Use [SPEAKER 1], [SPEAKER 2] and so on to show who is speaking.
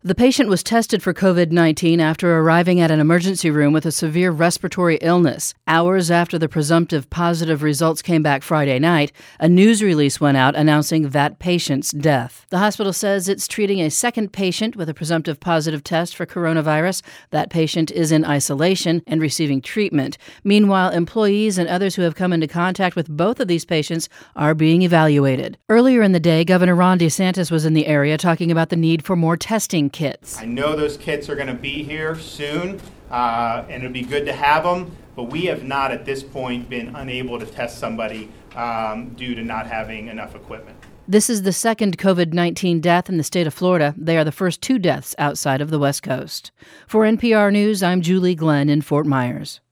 [SPEAKER 1] The patient was tested for COVID-19 after arriving at an emergency room with a severe respiratory illness. Hours after the presumptive positive results came back Friday night, a news release went out announcing that patient's death. The hospital says it's treating a second patient with a presumptive positive test for coronavirus. That patient is in isolation and receiving treatment. Meanwhile, employees and others who have come into contact with both of these patients are being evaluated. Earlier in the day, Governor Ron DeSantis was in the area talking about the need for more testing kits.
[SPEAKER 2] I know those kits are going to be here soon, and it'll be good to have them, but we have not at this point been unable to test somebody due to not having enough equipment.
[SPEAKER 1] This is the second COVID-19 death in the state of Florida. They are the first two deaths outside of the West Coast. For NPR News, I'm Julie Glenn in Fort Myers.